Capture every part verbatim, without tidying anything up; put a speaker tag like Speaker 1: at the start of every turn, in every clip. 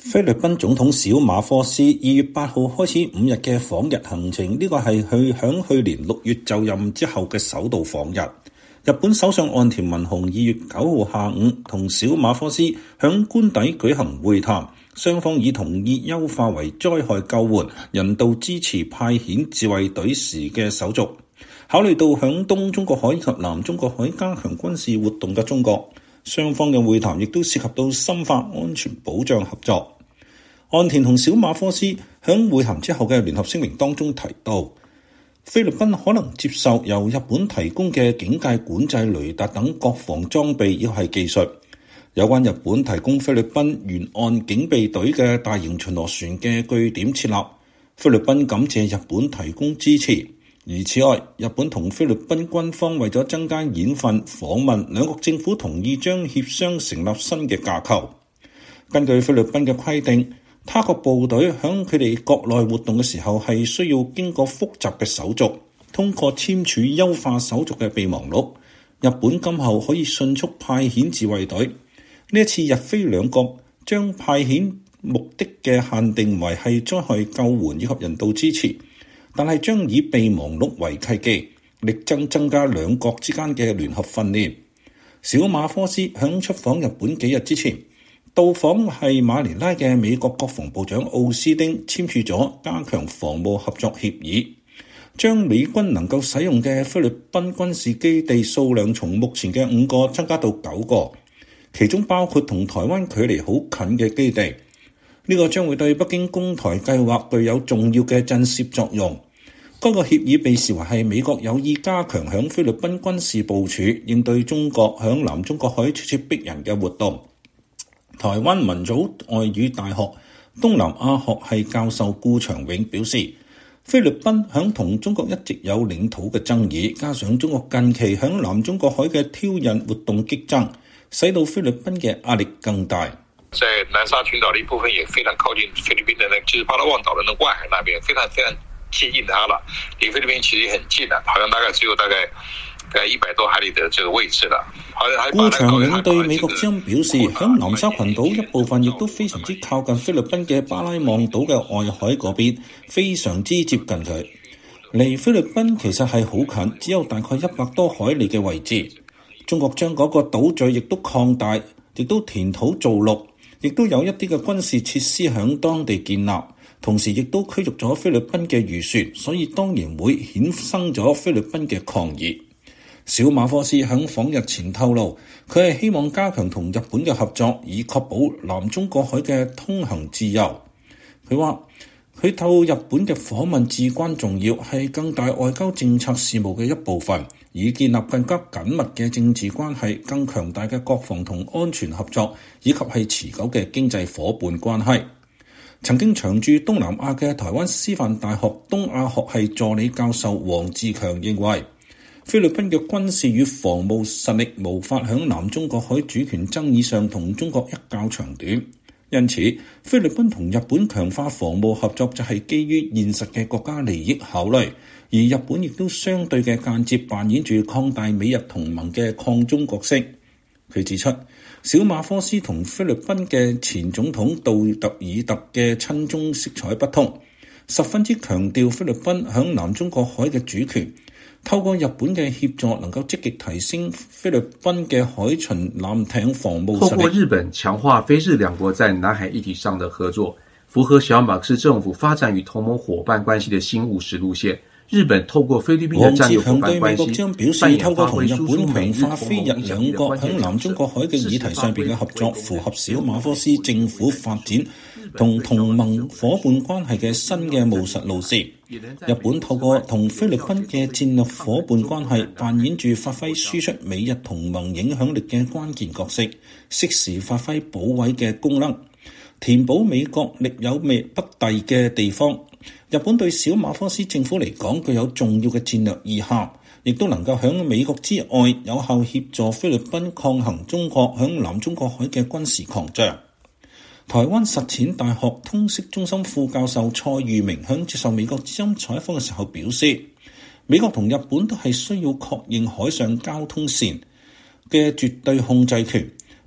Speaker 1: 菲律賓總統小馬科斯二月八號開始五日嘅訪日行程，呢個係佢響去年六月就任之後嘅首度訪日。日本首相岸田文雄二月九號下午同小馬科斯響官邸舉行會談，雙方已同意優化為災害救援、人道支持派遣自衛隊時嘅手續。考慮到響東中國海及南中國海加強軍事活動嘅中國，雙方嘅會談亦都涉及到深化安全保障合作。岸田同小馬科斯響會談之後嘅聯合聲明當中提到，菲律賓可能接受由日本提供嘅警戒管制雷達等國防裝備，亦係技術。有關日本提供菲律賓沿岸警備隊嘅大型巡邏船嘅據點設立，菲律賓感謝日本提供支持。而此外，日本同菲律賓軍方為咗增加演訓訪問，兩國政府同意將協商成立新嘅架構。根據菲律賓嘅規定，他國部隊響佢哋國內活動嘅時候係需要經過複雜嘅手續，通過簽署優化手續嘅備忘錄。日本今後可以迅速派遣自衛隊。呢一次日菲兩國將派遣目的嘅限定為係災害救援以及人道支持，但係將以備忘錄為契機，力爭增加兩國之間嘅聯合訓練。小馬科斯響出訪日本幾日之前，到訪係馬尼拉嘅美國國防部長奧斯汀，簽署咗加強防務合作協議，將美軍能夠使用嘅菲律賓軍事基地數量從目前嘅五個增加到九個，其中包括同台灣距離好近嘅基地。呢個將會對北京攻台計劃具有重要嘅震懾作用。該個協議被視為係美國有意加強響菲律賓軍事部署，應對中國響南中國海咄咄逼人嘅活動。台灣民族外語大學東南亞學系教授顧長永表示，菲律賓響同中國一直有領土嘅爭議，加上中國近期響南中國海嘅挑釁活動激增，使到菲律賓嘅壓力更大。
Speaker 2: 在南沙群島的一部分也非常靠近菲律賓的那，就是巴拉望島的那外海那邊，非常非常接近它了，離菲律賓其實也很近了，好像大概只有大概大概一百多海里的這個位置了。
Speaker 1: 顧長永對美國之音表示，響南沙群島一部分亦都非常之靠近菲律賓嘅巴拉望島嘅外海嗰邊，非常之接近佢。離菲律賓其實係好近，只有大概一百多海里嘅位置。中國將嗰個島嶼亦都擴大，亦都填土造陸，亦都有一啲嘅軍事設施響當地建立，同時亦都驅逐咗菲律賓嘅漁船，所以當然會衍生咗菲律賓嘅抗議。小馬科斯響訪日前透露，佢係希望加強同日本嘅合作，以確保南中國海嘅通行自由。佢話佢到日本嘅訪問至關重要，係更大外交政策事務嘅一部分，以建立更加緊密嘅政治關係、更強大嘅國防同安全合作，以及係持久嘅經濟夥伴關係。曾經長駐東南亞嘅台灣師範大學東亞學系助理教授黃志強認為，菲律賓嘅軍事與防務實力無法響南中國海主權爭議上同中國一較長短，因此菲律賓同日本強化防務合作就係基於現實嘅國家利益考慮，而日本亦都相對嘅間接扮演住擴大美日同盟嘅抗中角色。佢指出，小馬科斯同菲律賓嘅前總統杜特爾特嘅親中色彩不同，十分之強調菲律賓響南中國海嘅主權，透過日本嘅協助，能夠積極提升菲律賓嘅海巡艦艇防務實力。
Speaker 3: 透過日本強化菲日兩國在南海議題上的合作，符合小馬克思政府發展與同盟夥伴關係的新務實路線。日本透過菲律賓嘅戰略夥伴關係，
Speaker 1: 表示透過同日本強化菲日兩國喺南中國海嘅議題上邊嘅合作，符合小馬科斯政府發展同同盟夥伴關係嘅新嘅務實路線。日本透過同菲律賓嘅戰略夥伴關係，扮演住發揮輸出美日同盟影響力嘅關鍵角色，適時發揮補位嘅功能，填補美國力有未不逮嘅地方。日本對小馬科斯政府嚟講具有重要嘅戰略意涵，亦都能夠響美國之外有效協助菲律賓抗衡中國響南中國海嘅軍事狂漲。台灣實踐大學通識中心副教授蔡裕明響接受美國之音採訪嘅時候表示，美國同日本都係需要確認海上交通線嘅絕對控制權，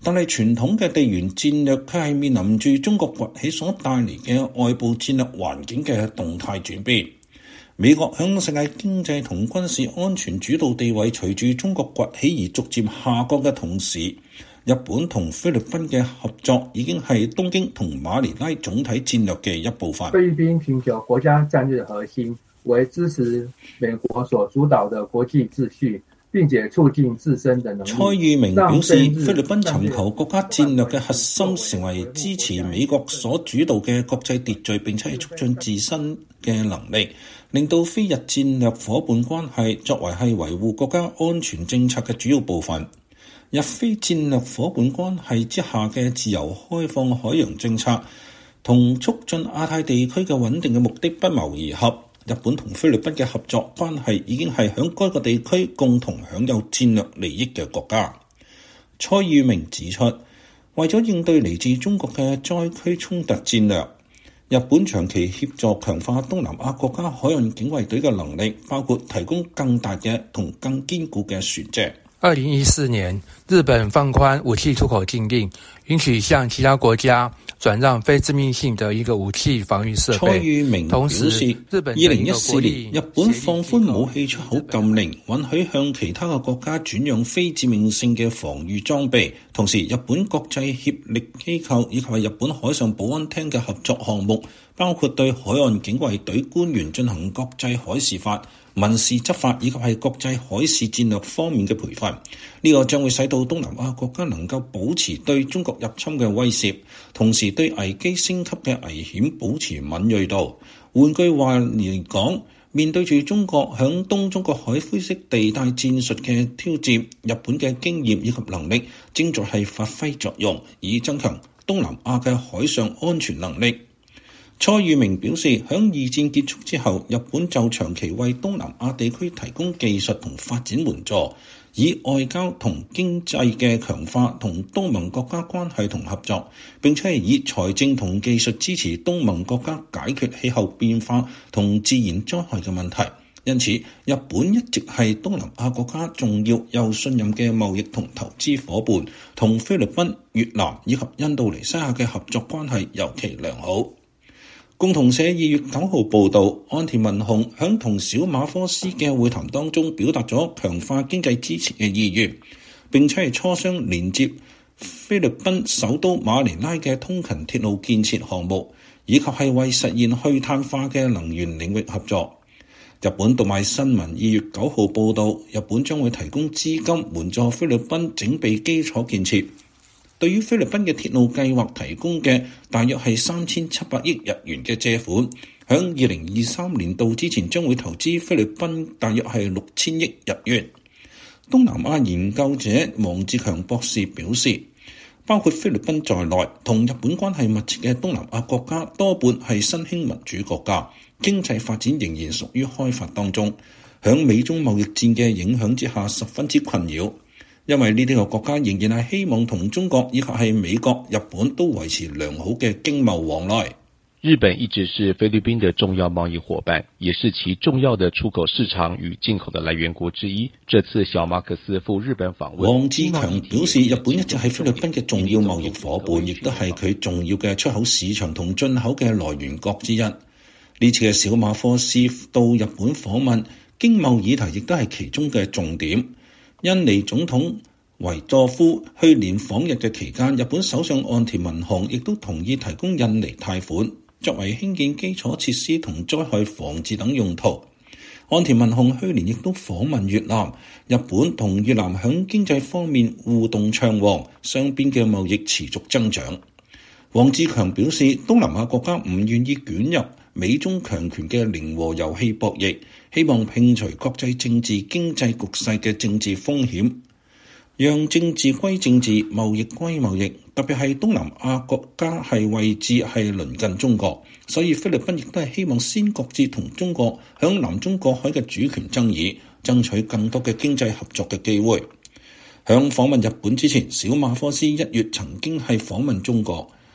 Speaker 1: 但係傳統嘅地緣戰略卻係面臨住中國崛起所帶嚟嘅外部戰略環境嘅動態轉變。美國響世界經濟同軍事安全主導地位隨住中國崛起而逐漸下降嘅同時，日本同菲律賓嘅合作已經係東京同馬尼拉總體戰略嘅一部分。
Speaker 4: 菲律賓尋求國家戰略核心，為支持美國所主導的國際秩序，並且促進自身的能力。
Speaker 1: 蔡裕明表示，菲律賓尋求國家戰略嘅核心，成為支持美國所主導嘅國際秩序，並且係促進自身嘅能力，令到非日戰略夥伴關係作為係維護國家安全政策嘅主要部分。日非戰略夥伴關係之下嘅自由開放海洋政策，同促進亞太地區嘅穩定嘅目的不謀而合。日本同菲律賓嘅合作關係已經係響該個地區共同享有戰略利益嘅國家。蔡裕明指出，為咗應對嚟自中國嘅災區衝突戰略，日本長期協助強化東南亞國家海岸警衛隊嘅能力，包括提供更大嘅同更堅固嘅船隻。
Speaker 5: 二零一四年，日本放寬武器出口禁令，允許向其他國家轉讓非致命性的一個武器防禦設備。
Speaker 1: 蔡裕明表示，二零一四年日本放寬武器出口禁令，允許向其他嘅國家轉讓非致命性嘅防禦裝備。同時，日本國際協力機構以及日本海上保安廳嘅合作項目，包括對海岸警衛隊官員進行國際海事法、民事執法以及係國際海事戰略方面嘅培訓，呢個將會使到東南亞國家能夠保持對中國入侵嘅威懾，同時對危機升級嘅危險保持敏銳度。換句話嚟講，面對住中國響東中國海灰色地帶戰術嘅挑戰，日本嘅經驗以及能力正在係發揮作用，以增強東南亞嘅海上安全能力。蔡裕明表示，響二戰結束之後，日本就長期為東南亞地區提供技術同發展援助，以外交同經濟嘅強化同東盟國家關係同合作，並且以財政同技術支持東盟國家解決氣候變化同自然災害嘅問題。因此，日本一直係東南亞國家重要又信任嘅貿易同投資夥伴，同菲律賓、越南以及印度尼西亞嘅合作關係尤其良好。共同社二月九號報導，岸田文雄響同小馬科斯嘅會談當中表達咗強化經濟支持嘅意願，並且係磋商連接菲律賓首都馬尼拉嘅通勤鐵路建設項目，以及係為實現去碳化嘅能源領域合作。日本讀賣新聞二月九號報導，日本將會提供資金援助菲律賓整備基礎建設。對於菲律賓嘅鐵路計劃提供嘅大約係三千七百億日元嘅借款，響二零二三年度之前將會投資菲律賓大約係六千億日元。東南亞研究者王志強博士表示，包括菲律賓在內，同日本關係密切嘅東南亞國家多半係新興民主國家，經濟發展仍然屬於開發當中，響美中貿易戰嘅影響之下十分之困擾。因為呢啲個國家仍然係希望同中國以及係美國、日本都維持良好嘅經貿往來。
Speaker 3: 日本一直是菲律賓的重要貿易夥伴，也是其重要的出口市場與進口的來源國之一。這次小馬可斯赴日本訪問，
Speaker 1: 王志強表示，日本一直係菲律賓嘅重要貿易夥伴，亦都係佢重要嘅出口市場同進口嘅來源國之一。呢次嘅小馬科斯到日本訪問，經貿議題亦都係其中嘅重點。印尼總統維多夫去年訪日嘅期間，日本首相岸田文雄亦都同意提供印尼貸款，作為興建基礎設施同災害防治等用途。岸田文雄去年亦都訪問越南，日本同越南響經濟方面互動暢旺，雙邊嘅貿易持續增長。王志強表示，東南亞國家唔願意捲入美中強權嘅零和遊戲博弈，希望摒除國際政治經濟局勢嘅政治風險，讓政治歸政治，貿易歸貿易。特別係東南亞國家係位置係鄰近中國，所以菲律賓亦都係希望先擱置同中國響南中國海嘅主權爭議，爭取更多嘅經濟合作嘅機會。響訪問日本之前，小馬科斯一月曾經係訪問中國。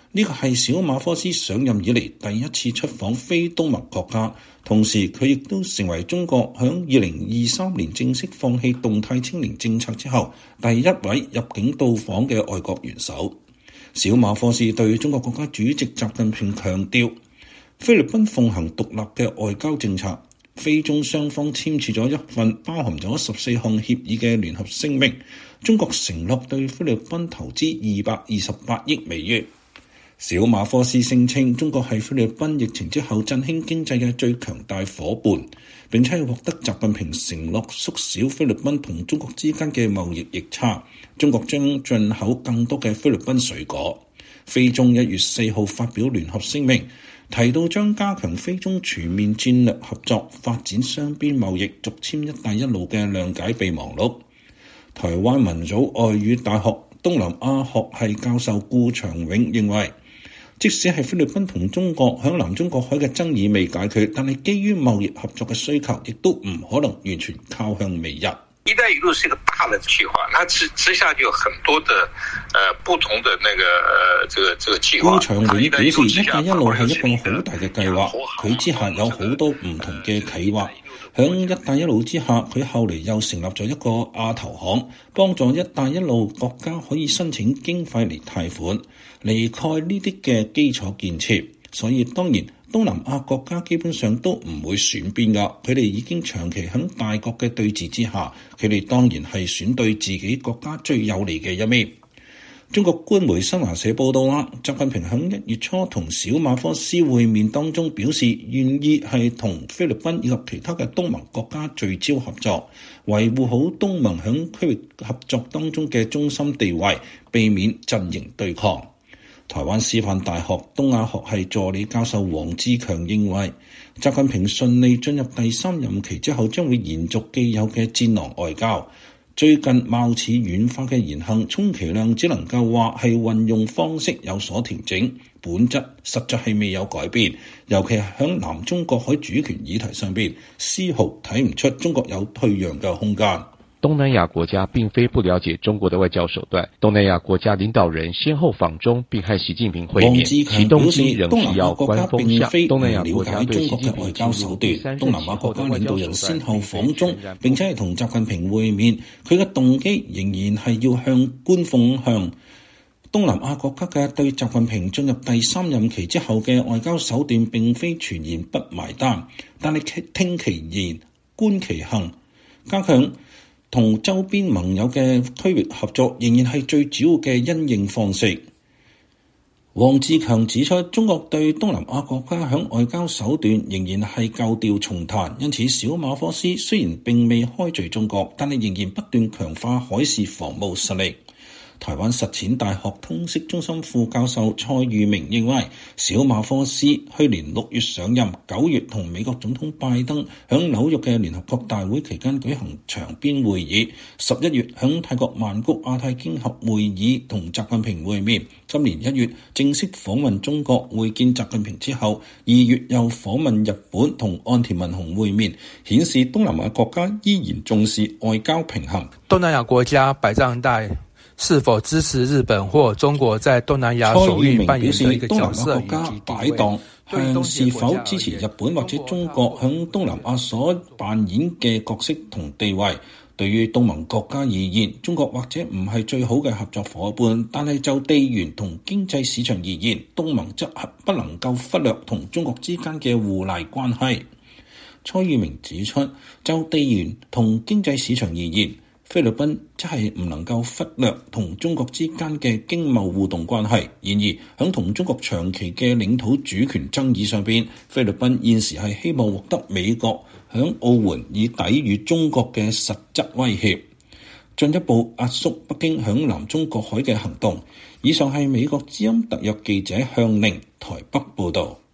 Speaker 1: 呢個係小馬科斯上任以嚟第一次出訪非東盟國家，同時佢亦都成為中國響二零二三年正式放棄動態清零政策之後第一位入境到訪嘅外國元首。小馬科斯對中國國家主席習近平強調，菲律賓奉行獨立嘅外交政策，菲中雙方簽署咗一份包含咗十四項協議嘅聯合聲明，中國承諾對菲律賓投資二百二十八億美元。小馬科斯聲稱中國係菲律賓疫情之後振興經濟嘅最強大夥伴，並且獲得習近平承諾縮小菲律賓同中國之間嘅貿易逆差，中國將進口更多嘅菲律賓水果。菲中一月四號發表聯合聲明，提到將加強菲中全面戰略合作，發展雙邊貿易，續簽一帶一路嘅諒解備忘錄。台灣文藻外語大學東南亞學系教授顧長永認為，即使係菲律賓同中國響南中國海嘅爭議未解決，但係基於貿易合作嘅需求，亦都唔可能完全靠向美日。
Speaker 2: 一帶一路是一個大的計劃，那之之下就有很多的，呃，不同的那個，呃，這個這個計劃。
Speaker 1: 顧長永表示，一帶一路係一個好大嘅計劃，佢之下有好多唔同嘅企劃。響一帶一路之下，佢後嚟又成立咗一個亞投行，幫助一帶一路國家可以申請經費嚟貸款，離開呢啲嘅基礎建設。所以當然，東南亞國家基本上都唔會選邊㗎，佢哋已經長期喺大國嘅對峙之下，佢哋當然係選對自己國家最有利嘅一面。中國官媒新華社報道啦，習近平喺一月初同小馬科斯會面當中表示，願意係同菲律賓以及其他嘅東盟國家聚焦合作，維護好東盟喺區域合作當中嘅中心地位，避免陣營對抗。台灣師範大學東亞學系助理教授黃志強認為，習近平順利進入第三任期之後，將會延續既有嘅戰狼外交。最近貌似軟化嘅言行，充其量只能夠話係運用方式有所調整，本質實在係未有改變。尤其係響南中國海主權議題上邊，絲毫睇唔出中國有退讓嘅空間。
Speaker 6: 東南亞國家並非不了解中國的外交手段，東南亞國家領導人先後訪中並和習近平會面，其動機仍是要觀風向。東南亞國家對中國嘅外交手段，東南亞國家領導人先後訪中並且係同習近平會面，佢嘅動機仍然係要向觀風向。東南亞國家嘅對習近平進入第三任期之後嘅外交手段並非全然不埋單，但係聽其言觀其行，加強同周邊盟友嘅區域合作仍然係最主要嘅因應方式。黃志強指出，中國對東南亞國家響外交手段仍然係舊調重彈，因此小馬科斯雖然並未開除中國，但係仍然不斷強化海事防務實力。台灣實踐大學通識中心副教授蔡裕明認為，小馬科斯去年六月上任，九月同美國總統拜登響紐約嘅聯合國大會期間舉行場邊會議，十一月響泰國曼谷亞太經合會議同習近平會面，今年一月正式訪問中國會見習近平之後，二月又訪問日本同岸田文雄會面，顯示東南亞國家依然重視外交平衡。
Speaker 5: 東南亞國家百丈帶是否支持日本或中國在東南亞首域扮演的一個角色，以及
Speaker 1: 擺檔向是否支持日本或者中國響東南亞所扮演嘅角色同地位。對於東盟國家而言，中國或者唔係最好嘅合作夥伴，但係就地緣同經濟市場而言，東盟則不能夠忽略同中國之間嘅互賴關係。蔡裕明指出，就地緣同經濟市場而言，菲律賓即係唔能夠忽略同中國之間嘅經貿互動關係。然而，響同中國長期嘅領土主權爭議上邊，菲律賓現時係希望獲得美國響澳門以抵禦中國嘅實質威脅，進一步壓縮北京響南中國海嘅行動。以上係美國之音特約記者向寧台北報導。